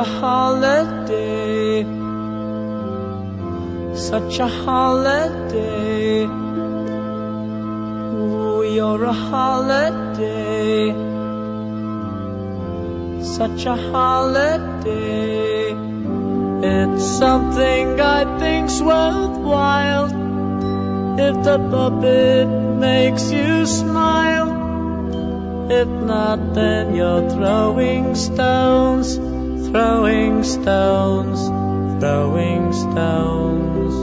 a holiday, such a holiday. Ooh, you're a holiday, such a holiday. It's something I think's worthwhile if the puppet makes you smile. If not, then you're throwing stones, throwing stones, throwing stones.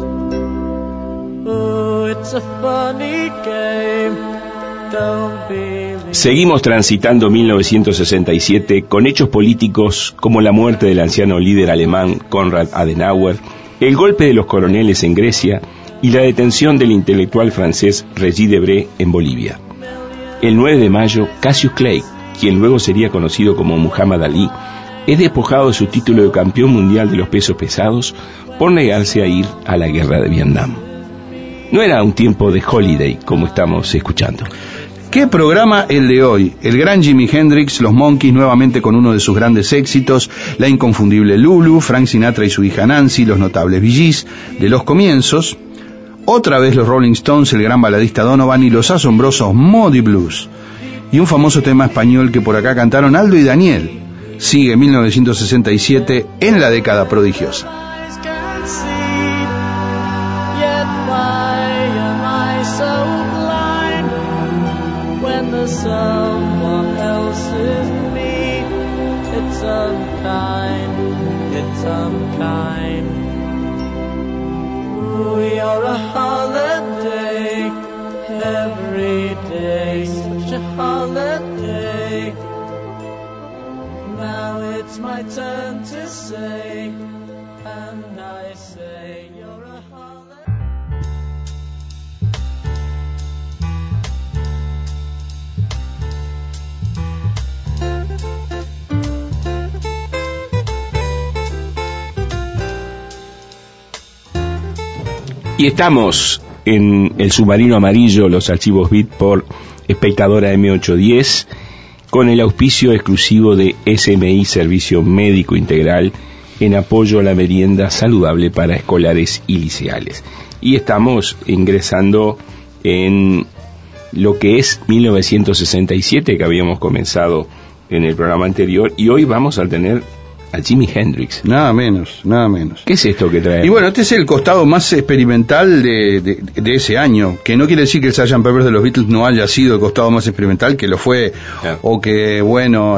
Oh, it's a funny game. Don't believe. Seguimos transitando 1967 con hechos políticos como la muerte del anciano líder alemán Konrad Adenauer, el golpe de los coroneles en Grecia y la detención del intelectual francés Regis Debray en Bolivia. El 9 de mayo, Cassius Clay, quien luego sería conocido como Muhammad Ali, es despojado de su título de campeón mundial de los pesos pesados por negarse a ir a la guerra de Vietnam. No era un tiempo de holiday como estamos escuchando. ¿Qué programa el de hoy? El gran Jimi Hendrix, los Monkees nuevamente con uno de sus grandes éxitos, la inconfundible Lulu, Frank Sinatra y su hija Nancy, los notables Bee Gees de los comienzos, otra vez los Rolling Stones, el gran baladista Donovan y los asombrosos Moody Blues. Y un famoso tema español que por acá cantaron Aldo y Daniel. Sigue 1967 en la década prodigiosa. Someone else is me. It's unkind, it's unkind. We are a holiday, every day, such a holiday. Now it's my turn to say, and I say you're a holiday. Y estamos en el submarino amarillo, los archivos Beat por Espectadora M810, con el auspicio exclusivo de SMI Servicio Médico Integral en apoyo a la merienda saludable para escolares y liceales. Y estamos ingresando en lo que es 1967, que habíamos comenzado en el programa anterior, y hoy vamos a tener a Jimi Hendrix. Nada menos, nada menos. ¿Qué es esto que trae? Y bueno, este es el costado más experimental de ese año, que no quiere decir que el Sgt. Pepper de los Beatles no haya sido el costado más experimental, que lo fue, o que, bueno,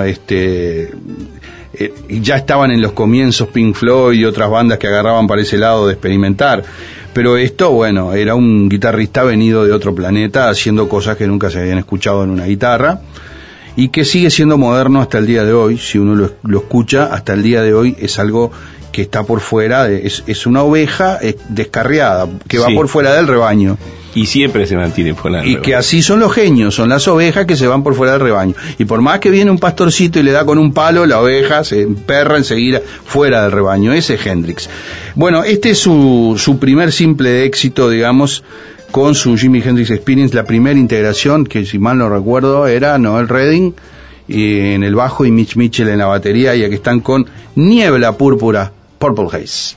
ya estaban en los comienzos Pink Floyd y otras bandas que agarraban para ese lado de experimentar. Pero esto, bueno, era un guitarrista venido de otro planeta, haciendo cosas que nunca se habían escuchado en una guitarra, y que sigue siendo moderno hasta el día de hoy. Si uno lo escucha, hasta el día de hoy es algo que está por fuera, es una oveja descarriada, que va por fuera del rebaño. Y siempre se mantiene fuera del rebaño. Y que así son los genios, son las ovejas que se van por fuera del rebaño. Y por más que viene un pastorcito y le da con un palo, la oveja se emperra enseguida fuera del rebaño. Ese es Hendrix. Bueno, este es su primer simple éxito, digamos, con su Jimi Hendrix Experience, la primera integración, que si mal no recuerdo era Noel Redding en el bajo y Mitch Mitchell en la batería, y aquí están con Niebla Púrpura, Purple Haze.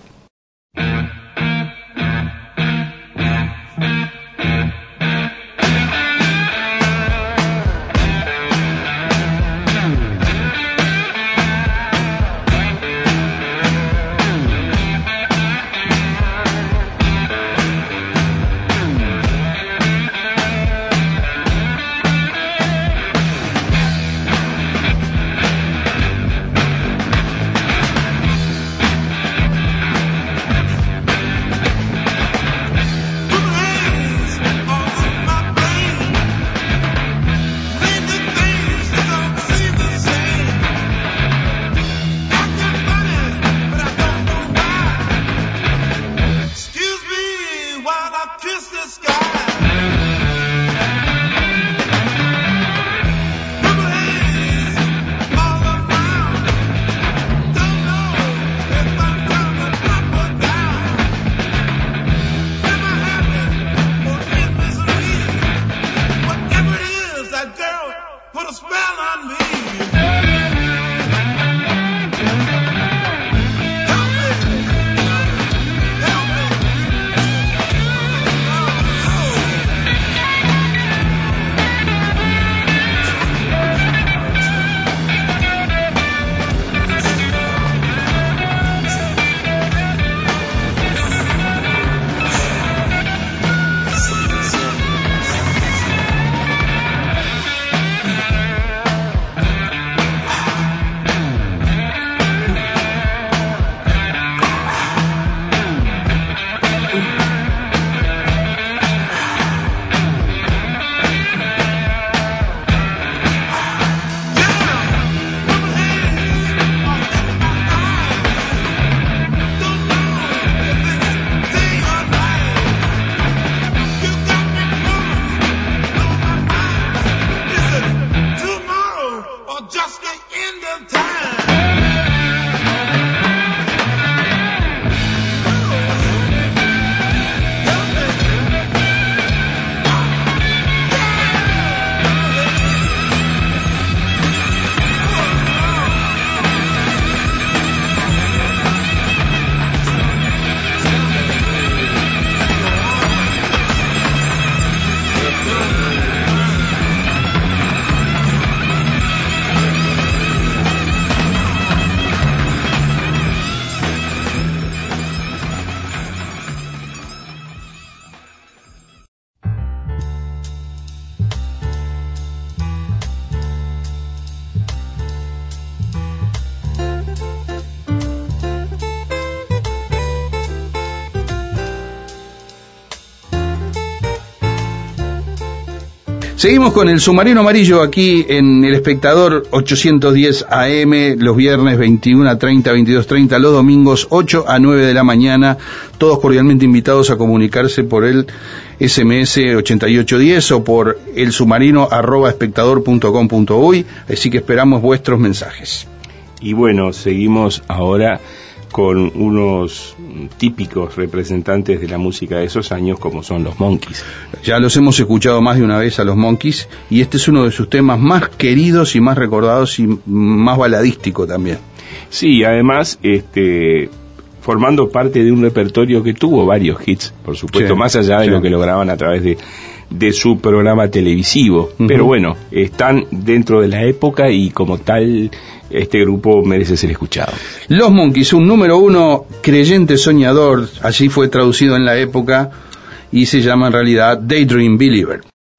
Seguimos con el Submarino Amarillo aquí en El Espectador 810 AM, los viernes 21:30, 22:30, los domingos 8 a 9 de la mañana, todos cordialmente invitados a comunicarse por el SMS 8810 o por elsubmarino@espectador.com.uy, así que esperamos vuestros mensajes. Y bueno, seguimos ahora con unos típicos representantes de la música de esos años, como son los Monkees. Ya los hemos escuchado más de una vez a los Monkees, y este es uno de sus temas más queridos y más recordados y más baladístico también. Sí, además, formando parte de un repertorio que tuvo varios hits, por supuesto, sí, más allá de lo que lograban a través de su programa televisivo. Pero bueno, están dentro de la época y como tal, este grupo merece ser escuchado. Los Monkees, un número 1 creyente soñador, así fue traducido en la época, y se llama en realidad Daydream Believer.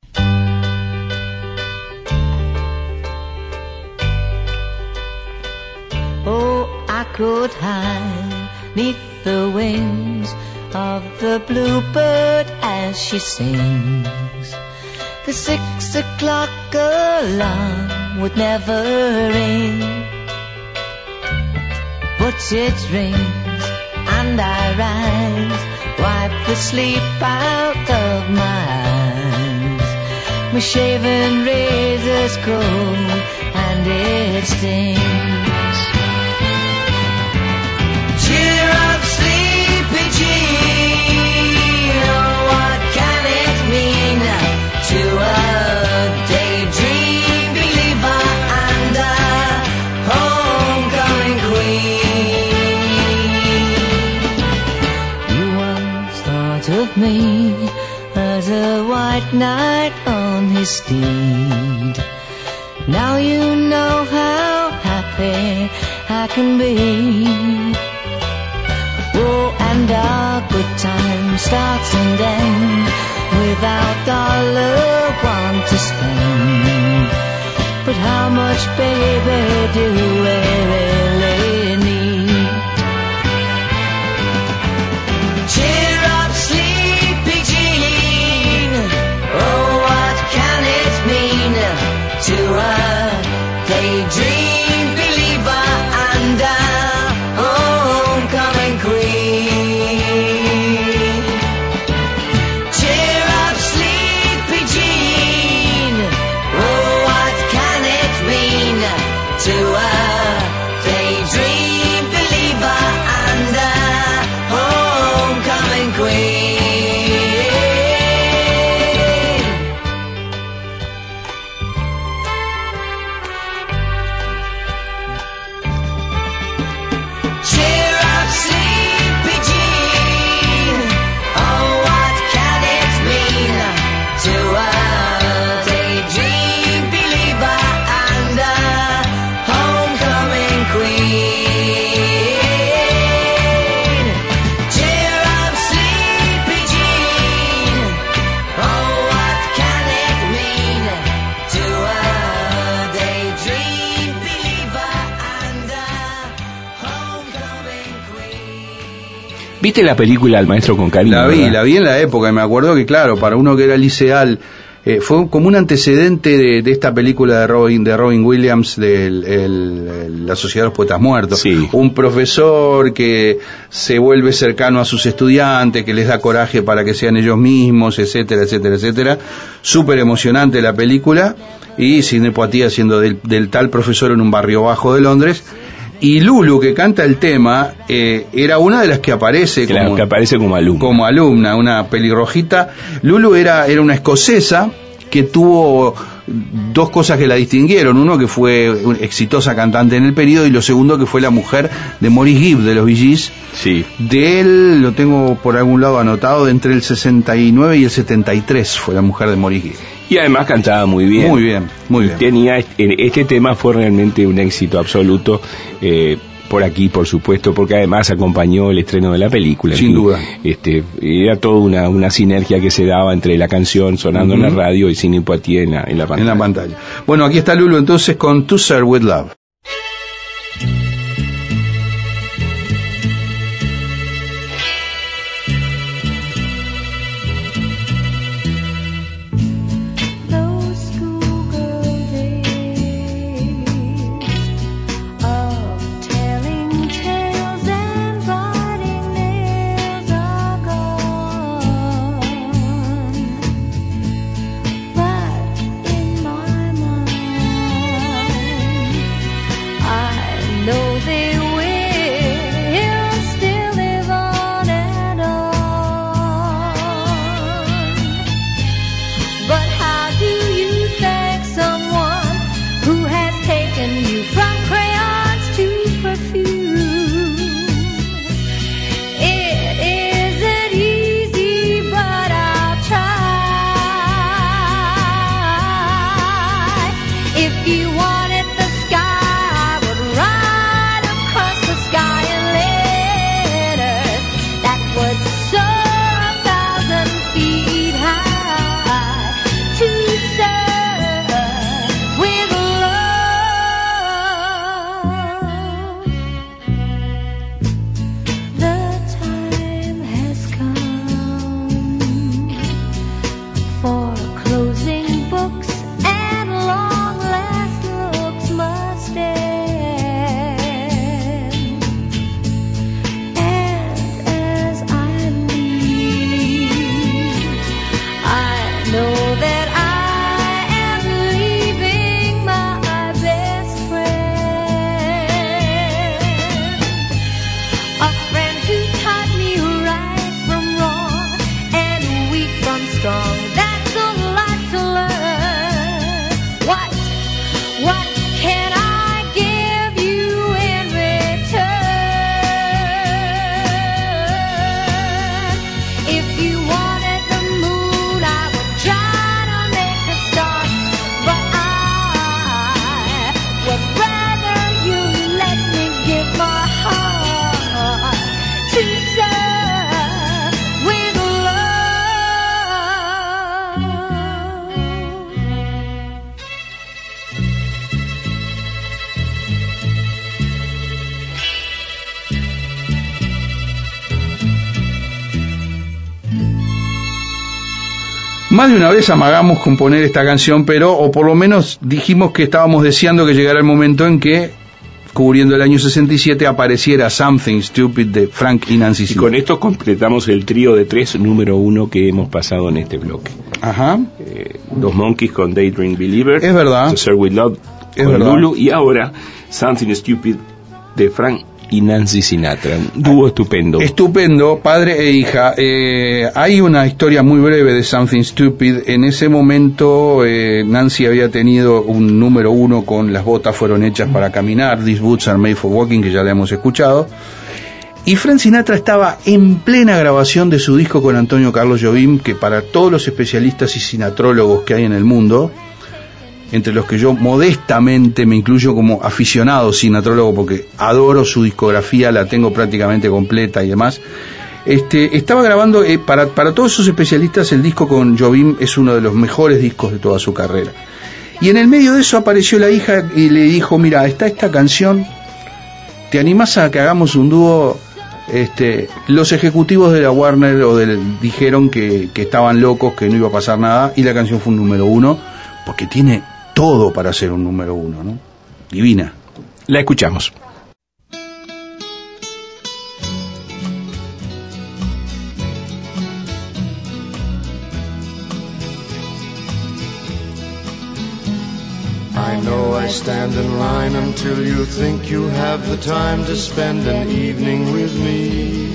Oh, I could hide 'neath the wings of the bluebird as she sings. The 6 o'clock alarm would never ring, but it rings and I rise, wipe the sleep out of my eyes. My shaven razor's cold and it stings. Cheer up, sleepy Jean, oh, what can it mean to a daydream believer and a homecoming queen? You once thought of me as a white knight on his steed. Now you know how happy I can be. Oh, and our good time starts and ends without dollar one to spend. But how much, baby, do we really need? Cheer up, sleepy Jean, oh, what can it mean to a daydream believer and a homecoming queen? Cheer up, sleepy Jean, oh, what can it mean to a daydream believer and a homecoming queen? Cheer up, sleepy Jean, oh, what can it mean to a daydream believer and a homecoming queen? Cheer up, sleepy Jean, oh, what can it mean to a daydream believer and a homecoming queen? ¿Viste la película El maestro con cariño? La vi ¿verdad? en la época, y me acuerdo que, claro, para uno que era liceal, fue como un antecedente de esta película de Robin Williams, de La Sociedad de los Poetas Muertos. Sí. Un profesor que se vuelve cercano a sus estudiantes, que les da coraje para que sean ellos mismos, etcétera, etcétera, etcétera. Súper emocionante la película, y Sidney Poitier siendo del tal profesor en un barrio bajo de Londres. Y Lulu, que canta el tema, era una de las que aparece Claro, que aparece como alumna. como alumna, una pelirrojita. Lulu era una escocesa que tuvo dos cosas que la distinguieron. Uno, que fue una exitosa cantante en el periodo, y lo segundo, que fue la mujer de Maurice Gibb, de los Bee Gees. Sí. De él, lo tengo por algún lado anotado, de entre el 69 y el 73 fue la mujer de Maurice Gibb. Y además cantaba muy bien. Muy bien, muy bien. Tenía, este tema fue realmente un éxito absoluto, por aquí, por supuesto, porque además acompañó el estreno de la película. Sin duda. Era toda una sinergia que se daba entre la canción sonando en la radio y Sidney Poitier en la pantalla. En la pantalla. Bueno, aquí está Lulu entonces con To Serve With Love. Those Más de una vez amagamos con poner esta canción, pero, o por lo menos dijimos que estábamos deseando que llegara el momento en que, cubriendo el año 67, apareciera Something Stupid de Frank y Nancy Y Sinatra. con esto completamos el trío de 3 número 1 que hemos pasado en este bloque. Ajá. Los Monkeys con Daydream Believer, Es verdad. To Serve With Love Es con verdad. Lulu, y ahora Something Stupid de Frank y Nancy Sinatra. Un dúo estupendo. Estupendo, padre e hija. Hay una historia muy breve de Something Stupid. En ese momento Nancy había tenido un número 1 con Las botas fueron hechas para caminar, These Boots Are Made for Walking, que ya le hemos escuchado. Y Frank Sinatra estaba en plena grabación de su disco con Antonio Carlos Jobim, que para todos los especialistas y sinatrólogos que hay en el mundo, entre los que yo modestamente me incluyo como aficionado sinatrólogo porque adoro su discografía, la tengo prácticamente completa y demás, estaba grabando, para todos esos especialistas el disco con Jobim es uno de los mejores discos de toda su carrera. Y en el medio de eso apareció la hija y le dijo, mira, está esta canción, ¿te animás a que hagamos un dúo? Los ejecutivos de la Warner dijeron que estaban locos, que no iba a pasar nada, y la canción fue un número 1 porque tiene todo para ser un número 1, ¿no? Divina. La escuchamos. I know I stand in line until you think you have the time to spend an evening with me.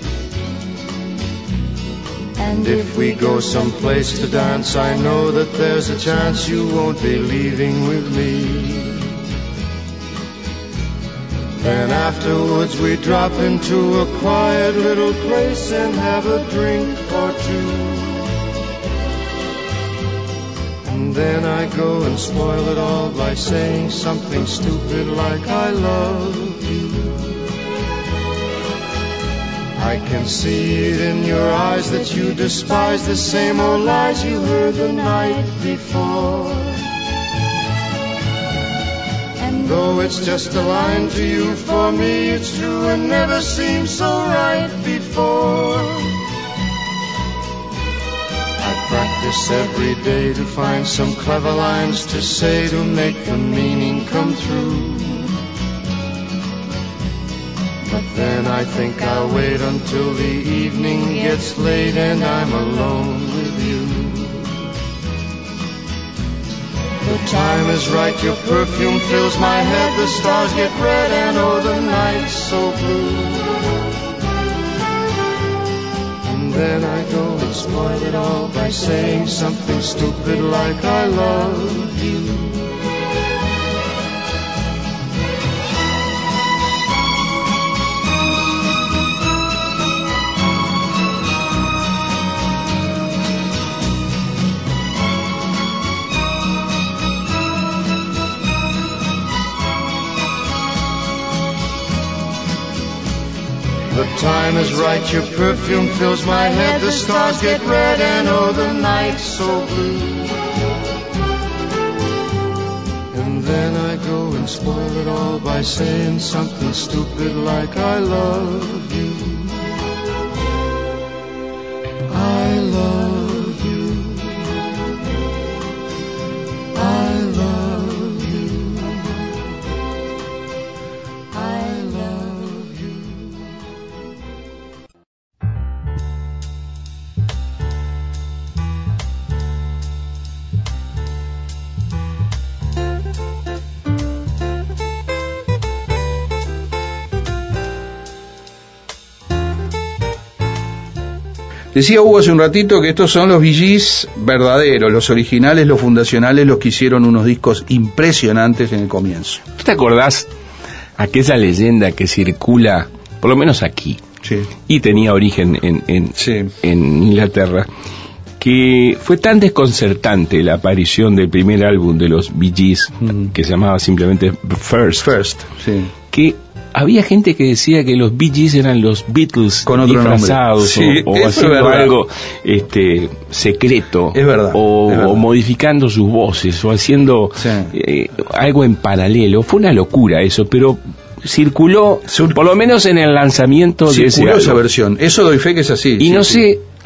And if we go someplace to dance, I know that there's a chance you won't be leaving with me. Then afterwards we drop into a quiet little place and have a drink or two. And then I go and spoil it all by saying something stupid like I love you. I can see it in your eyes that you despise the same old lies you heard the night before. And though it's just a line to you, for me it's true and never seemed so right before. I practice every day to find some clever lines to say to make the meaning come through. But then I think I'll wait until the evening gets late and I'm alone with you. The time is right, your perfume fills my head, the stars get red and oh the night's so blue. And then I go and spoil it all by saying something stupid like I love you. The time is right, your perfume fills my head, the stars get red and oh the night's so blue. And then I go and spoil it all by saying something stupid like I love you. I love you. I love you. I love you. Decía Hugo hace un ratito que estos son los Bee Gees verdaderos, los originales, los fundacionales, los que hicieron unos discos impresionantes en el comienzo. ¿Tú te acordás aquella leyenda que circula, por lo menos aquí, Sí. y tenía origen en Sí. Inglaterra, que fue tan desconcertante la aparición del primer álbum de los Bee Gees, que se llamaba simplemente First, Sí. que había gente que decía que los Bee Gees eran los Beatles Con otro disfrazados nombre. Sí, o eso es haciendo verdad. algo secreto, Es verdad, o, es verdad. o modificando sus voces o haciendo Sí. algo en paralelo. Fue una locura eso, pero circuló por lo menos en el lanzamiento de ese Circuló esa álbum. versión. Eso doy fe que es así. Y sí, no sí. sé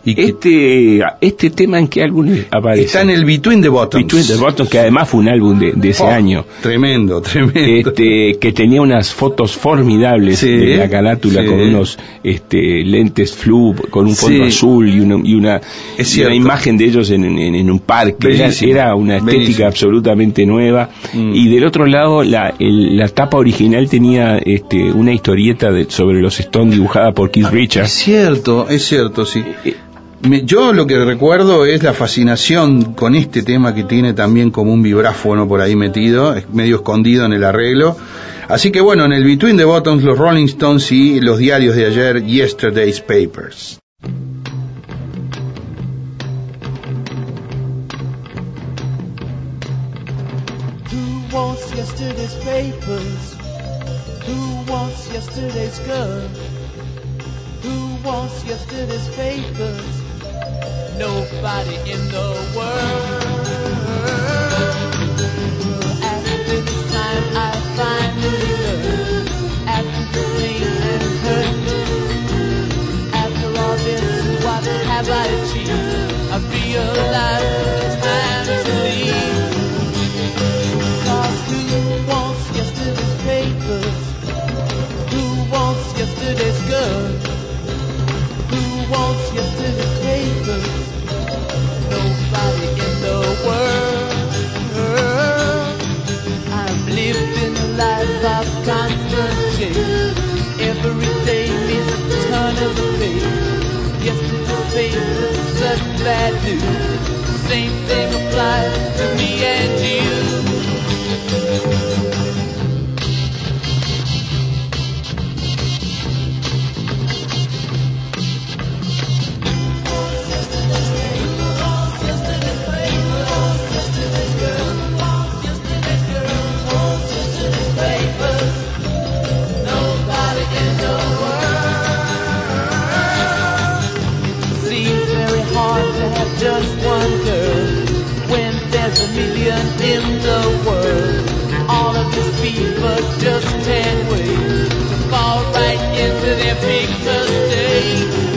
Y que Este tema, ¿en qué álbum aparece? está en el Between the Bottoms. Between the Bottoms, que además fue un álbum de ese año. Tremendo. Que tenía unas fotos formidables Sí, de la carátula, sí. con unos lentes flu, con un fondo Sí. azul y una Es cierto. imagen de ellos en un parque. Bellísimo. Era una estética Bellísimo. absolutamente nueva. Y del otro lado, la tapa original tenía una historieta sobre los Stones dibujada por Keith Richards. Es cierto, sí. Yo lo que recuerdo es la fascinación con este tema, que tiene también como un vibráfono por ahí metido, es medio escondido en el arreglo. Así que bueno, en el Between the Bottoms, los Rolling Stones y los diarios de ayer, Yesterday's Papers. Who wants yesterday's papers? Who wants yesterday's girl? Who wants yesterday's papers? Nobody in the world. After this time I finally learn. After the pain and hurt. After all this, what have I achieved? I realize it's time to leave. Cause who wants yesterday's papers? Who wants yesterday's girl? Who wants yesterday's papers? Nobody in the world. I'm living a life of constant change. Every day is a turn of the page. Yesterday's papers, such bad news. Same thing applies to me and you. Just one girl, when there's a million in the world. All of these people just 10 ways to fall right into their big mistake.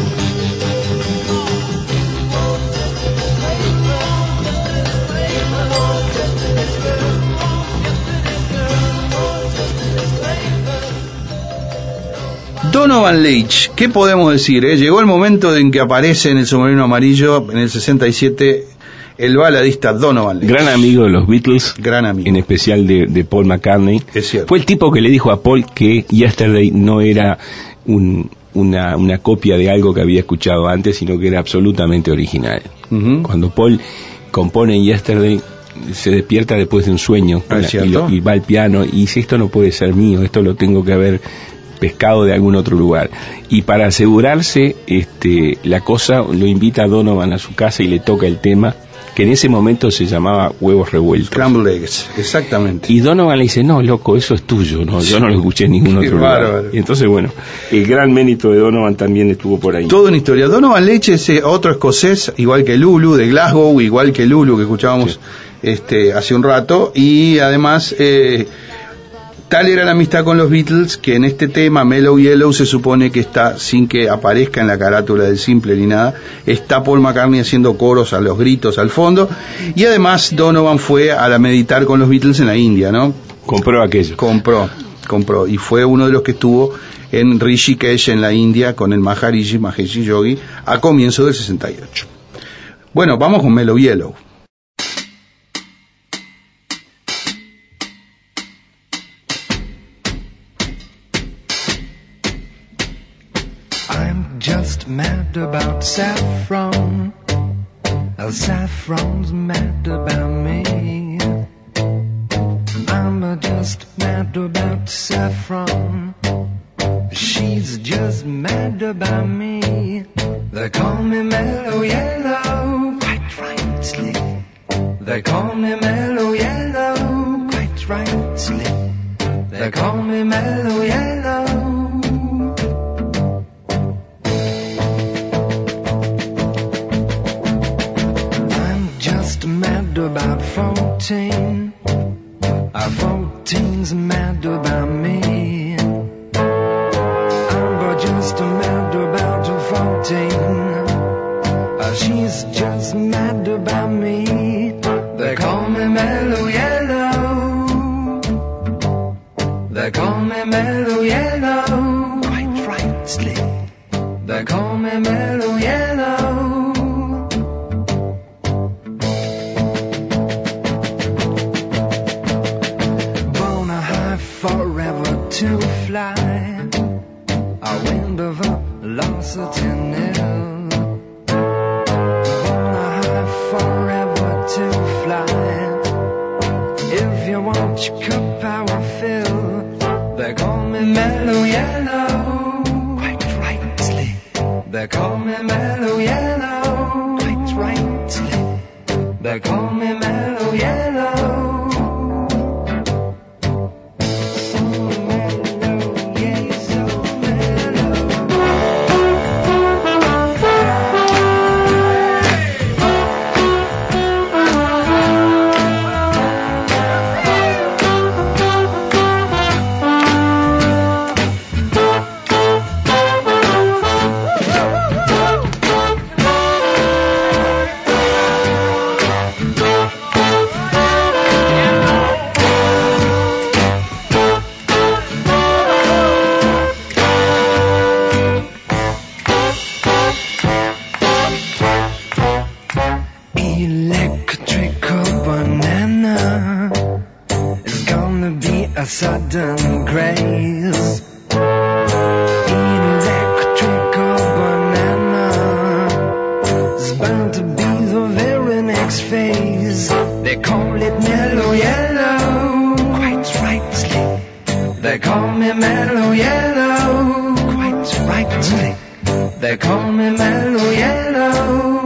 Donovan Leitch, ¿qué podemos decir? Llegó el momento en que aparece en el submarino amarillo, en el 67, el baladista Donovan Leitch. Gran amigo de los Beatles, Gran amigo. en especial de Paul McCartney. Es cierto. Fue el tipo que le dijo a Paul que Yesterday no era una copia de algo que había escuchado antes, sino que era absolutamente original. Ujú. Cuando Paul compone Yesterday, se despierta después de un sueño ¿Es cierto? y va al piano y dice: esto no puede ser mío, esto lo tengo que haber pescado de algún otro lugar. Y para asegurarse la cosa, lo invita a Donovan a su casa y le toca el tema, que en ese momento se llamaba Huevos Revueltos. Scrambled Eggs, exactamente. Y Donovan le dice: no, loco, eso es tuyo, no, yo no lo escuché en ningún Qué otro lugar. bárbaro. Y entonces, bueno, el gran mérito de Donovan también estuvo por ahí. Toda una historia. Donovan Leitch es otro escocés, igual que Lulu, de Glasgow, igual que Lulu, que escuchábamos hace un rato, y además tal era la amistad con los Beatles que en este tema Mellow Yellow se supone que está, sin que aparezca en la carátula del simple ni nada, está Paul McCartney haciendo coros a los gritos al fondo, y además Donovan fue a meditar con los Beatles en la India, ¿no? Compró aquello. Compró, y fue uno de los que estuvo en Rishikesh, en la India, con el Maharishi Yogi, a comienzo del 68. Bueno, vamos con Mellow Yellow. I'm just mad about saffron. Saffron's mad about me. I'm just mad about saffron. She's just mad about me. They call me Mellow Yellow, quite right, slick. They call me Mellow Yellow, quite right, slick. They call me Mellow Yellow. Mad about 14. 14's mad about me. I'm just mad about 14. She's just mad about me. They call me Mellow Yellow. They call me Mellow Yellow. Quite rightly. They call me Mellow Yellow. Born a high forever to fly. A wind of velocity nil. Born a high forever to fly. If you want your cup, I will fill. They call me Mellow Yellow. Quite rightly. They call me Mellow Yellow. Quite rightly. They call me Mellow Yellow. Sudden grace, electrical banana is bound to be the very next phase. They call it Mellow Yellow, quite rightly. They call me Mellow Yellow, quite rightly. They call me Mellow Yellow.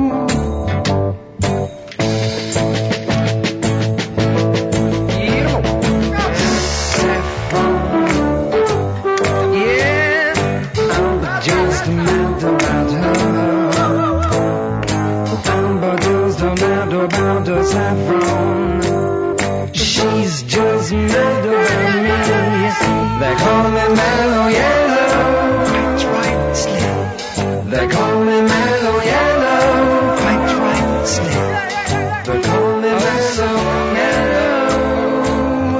Saffron, she's just mad about me. They call me Mellow Yellow, quite rightly. They call me Mellow Yellow, quite rightly. They call me Mellow Yellow.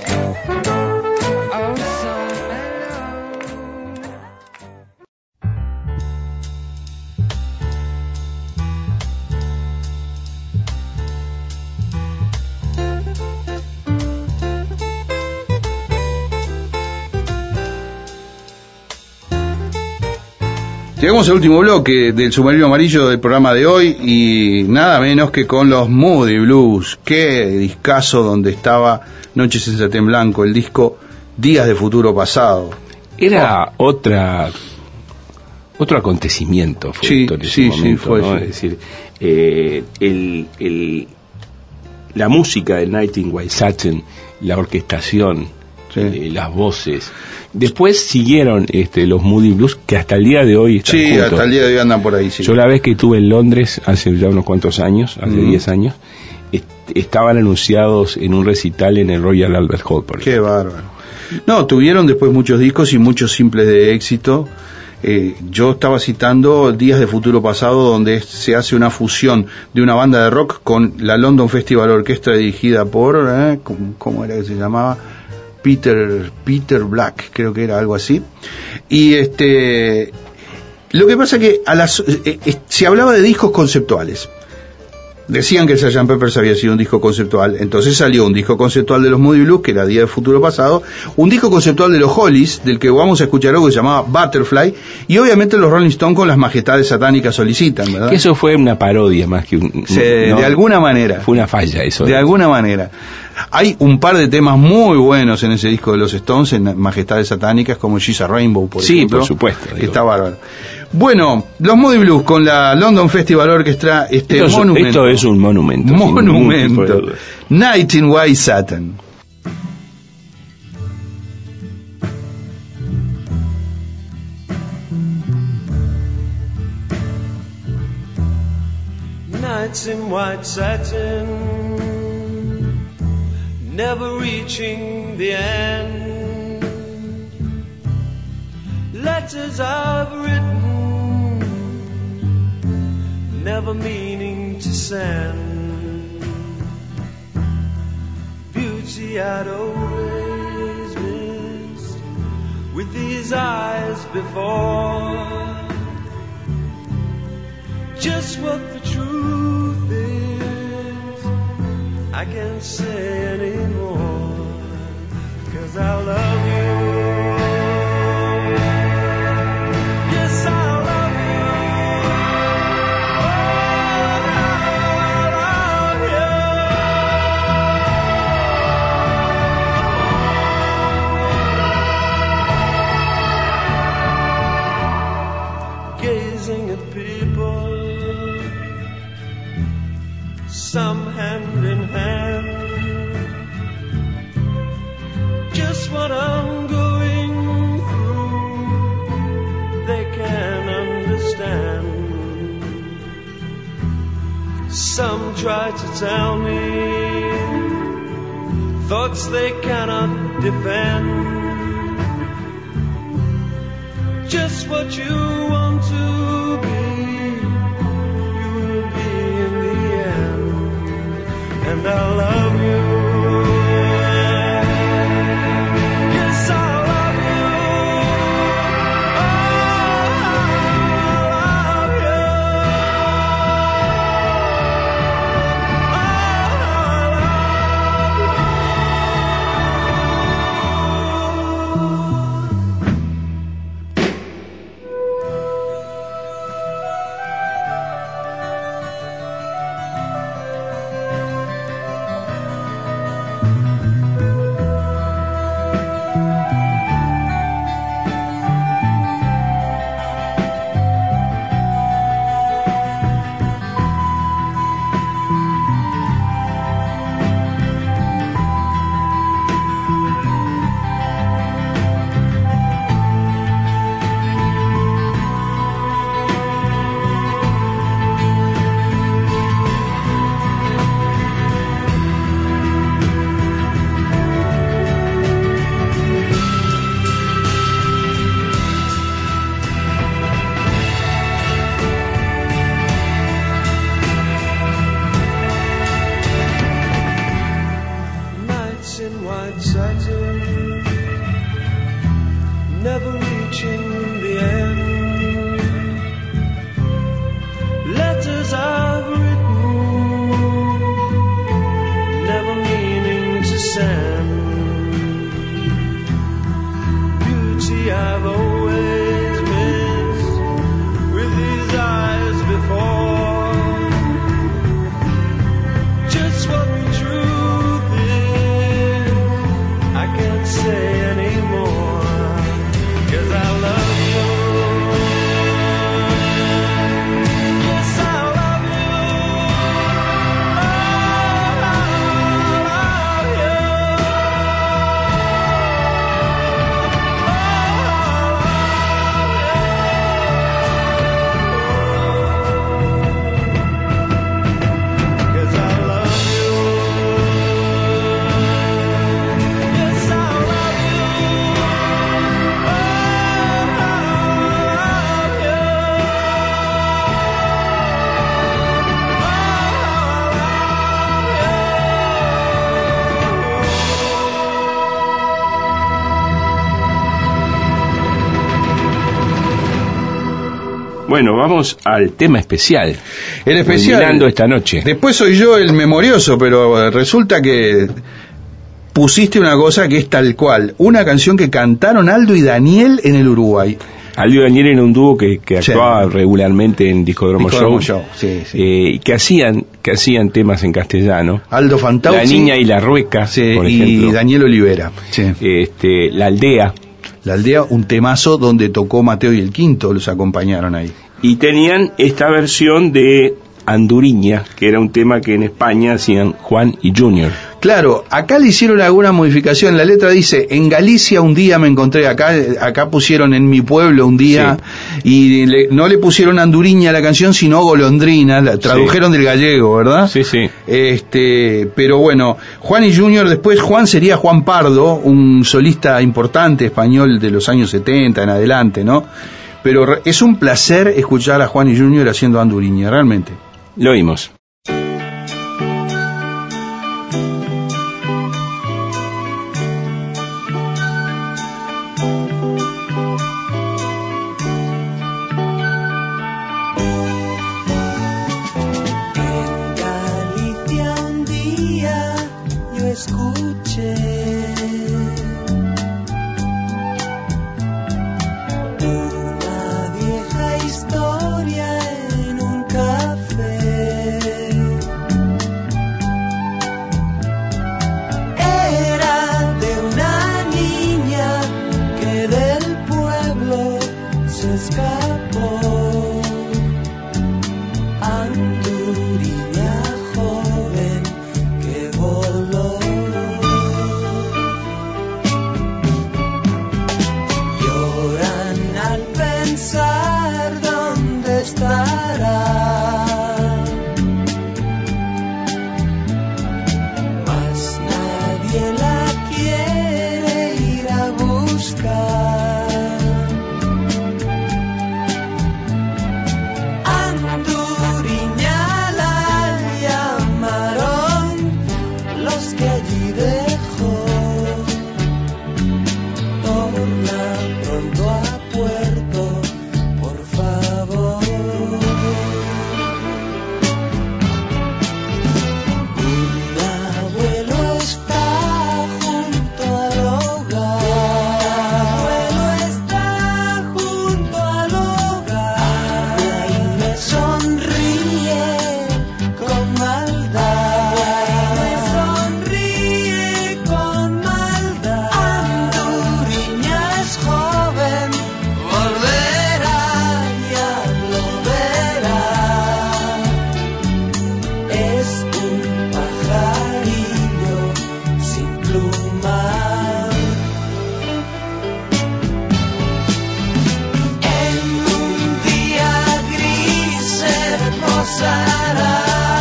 Oh, so mellow. Llegamos al último bloque del Submarino Amarillo del programa de hoy y nada menos que con los Moody Blues. Qué discazo donde estaba Noches en Satén Blanco, el disco Días de Futuro Pasado. Era otro acontecimiento. Fue Sí, esto en ese sí, momento, sí, fue, ¿no? sí. Es decir, la música del Nightingale Satin, la orquestación, Sí. las voces. Después siguieron los Moody Blues, que hasta el día de hoy están Sí, juntos. hasta el día de hoy andan por ahí, sí. Yo la vez que estuve en Londres, hace ya unos cuantos años, hace 10 años, estaban anunciados en un recital en el Royal Albert Hall, por Qué ejemplo. bárbaro. No, tuvieron después muchos discos y muchos simples de éxito. Yo estaba citando Días de Futuro Pasado, donde se hace una fusión de una banda de rock con la London Festival Orchestra dirigida por, ¿cómo era que se llamaba? Peter Black, creo que era algo así. Y lo que pasa es que se hablaba de discos conceptuales. Decían que el Sgt. Pepper's había sido un disco conceptual, entonces salió un disco conceptual de los Moody Blues, que era Día de Futuro Pasado, un disco conceptual de los Hollies, del que vamos a escuchar algo que se llamaba Butterfly, y obviamente los Rolling Stones con Las Majestades Satánicas solicitan, ¿verdad? Que eso fue una parodia más que un... De alguna manera. Fue una falla eso. De alguna manera. Hay un par de temas muy buenos en ese disco de los Stones, en Majestades Satánicas, como She's a Rainbow, por ejemplo. Sí, por supuesto. Que está bárbaro. Bueno, los Moody Blues con la London Festival Orchestra, monumento. Esto es un monumento. Monumento. Night in White Satin. Nights in white satin, never reaching the end. Letters I've written, never meaning to send. Beauty I'd always missed with these eyes before. Just what the truth is, I can't say anymore, 'cause I love you. Yes, I love you. Oh, I love you. Gazing at people, some hand in hand, just what I'm going through, they can understand. Some try to tell me thoughts they cannot defend. Just what you want to be, you will be in the end. And I love you. Yes, I love you. Oh, I love you. Never reaching the end. Letters I've written, never meaning to send. Beauty I've always missed with these eyes before. Just what the truth is, I can't say anymore. 'Cause I love you. Yes, I love you. Oh, I love you. Bueno, vamos al tema especial. El especial. Culminando esta noche. Después soy yo el memorioso, pero resulta que pusiste una cosa que es tal cual. Una canción que cantaron Aldo y Daniel en el Uruguay. Aldo y Daniel era un dúo que actuaba regularmente en Discodromo Show. Sí, sí. Que hacían temas en castellano. Aldo Fantauci, La Niña y la Rueca, sí, por y ejemplo. Daniel Olivera. Sí. La Aldea. La Aldea, un temazo donde tocó Mateo y el Quinto, los acompañaron ahí. Y tenían esta versión de Anduriña, que era un tema que en España hacían Juan y Junior. Claro, acá le hicieron alguna modificación. La letra dice: en Galicia un día me encontré, acá pusieron en mi pueblo un día, sí. Y no le pusieron Anduriña a la canción, sino Golondrina, la tradujeron del gallego, ¿verdad? Sí, sí. Pero bueno, Juan y Junior, después Juan sería Juan Pardo, un solista importante español de los años 70 en adelante, ¿no? Pero es un placer escuchar a Juan y Junior haciendo Anduriña, realmente. Lo oímos. Escuché una vieja historia en un café. Era de una niña que del pueblo se escapó. Anduriña joven que voló. Pensar dónde estará, mas nadie la quiere ir a buscar. Anduriña la llamaron los que allí dejó. Torna pronto a puerto, por favor. Un abuelo está junto al hogar. Un abuelo está junto al hogar. Y me sonríe con maldad. Me sonríe con maldad. Anduriña es joven, volverá, ya lo verá. Es un pajarillo sin pluma. En un día gris se posará.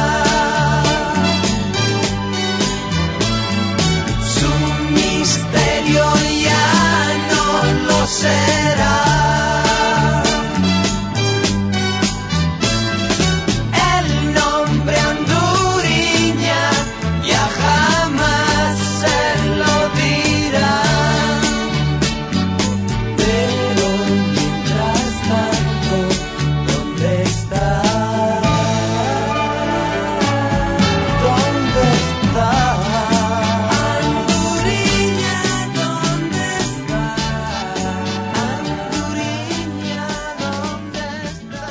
Su misterio ya no lo será. El nombre Anduriña ya jamás se lo dirá. Pero mientras tanto, ¿dónde está? ¿Dónde está? Anduriña, ¿dónde está? Anduriña, ¿dónde está?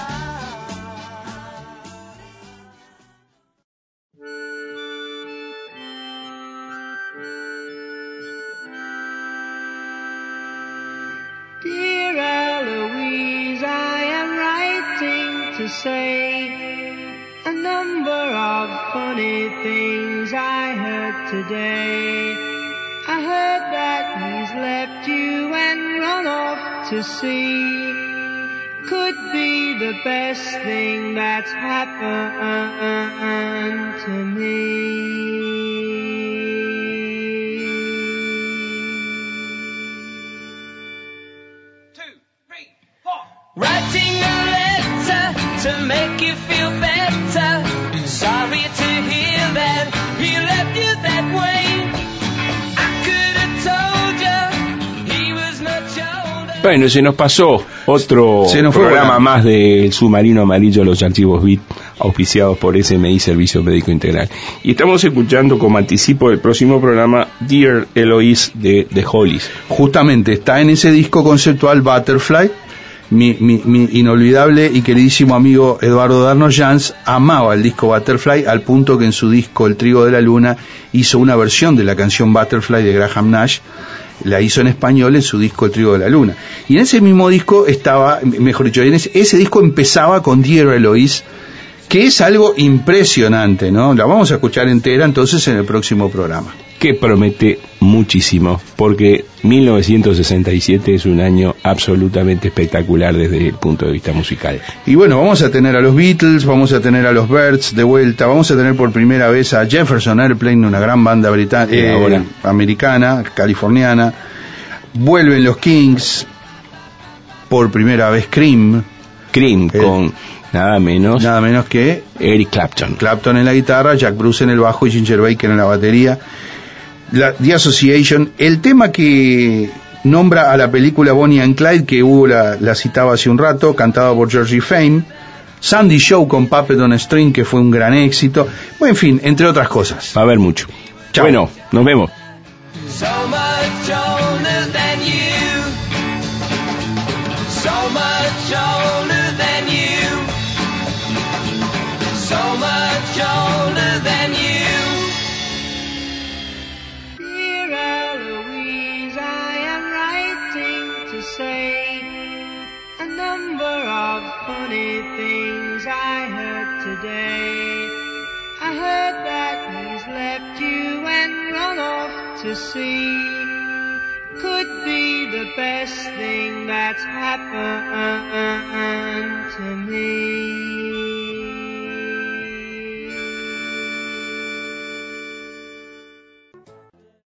Dear Eloise, I am writing to say a number of funny things I heard today. I heard that he's left you and run off to sea. Could be the best thing that's happened to me. Writing a letter to make you feel better. Sorry to hear that he left you that way. I could have told you he was much older. Bueno, se nos pasó otro Se nos fue programa volando. más del Submarino Amarillo, los archivos BIT, auspiciados por SMI Servicio Médico Integral. Y estamos escuchando como anticipo del próximo programa Dear Eloise de The Hollies. Justamente está en ese disco conceptual Butterfly. Mi inolvidable y queridísimo amigo Eduardo Darno-Jans amaba el disco Butterfly al punto que en su disco El Trigo de la Luna hizo una versión de la canción Butterfly de Graham Nash, la hizo en español en su disco El Trigo de la Luna. Y en ese mismo disco estaba, mejor dicho, en ese disco empezaba con Dear Eloise, que es algo impresionante, ¿no? La vamos a escuchar entera entonces en el próximo programa. Que promete muchísimo, porque 1967 es un año absolutamente espectacular desde el punto de vista musical. Y bueno, vamos a tener a los Beatles, vamos a tener a los Byrds de vuelta, vamos a tener por primera vez a Jefferson Airplane, una gran banda americana, californiana. Vuelven los Kings, por primera vez Cream. Cream, con nada menos que Eric Clapton. Clapton en la guitarra, Jack Bruce en el bajo y Ginger Baker en la batería. The Association, el tema que nombra a la película Bonnie and Clyde, que Hugo la citaba hace un rato, cantada por Georgie Fame. Sandy Show con Puppet on a String, que fue un gran éxito. Bueno, en fin, entre otras cosas. Va a haber mucho. Chao. Bueno, nos vemos. So much older than you. So much older than you. So much older than you. Dear Eloise, I am writing to say a number of funny things I heard today. I heard that he's left you and run off to sea. Could be the best thing that's happened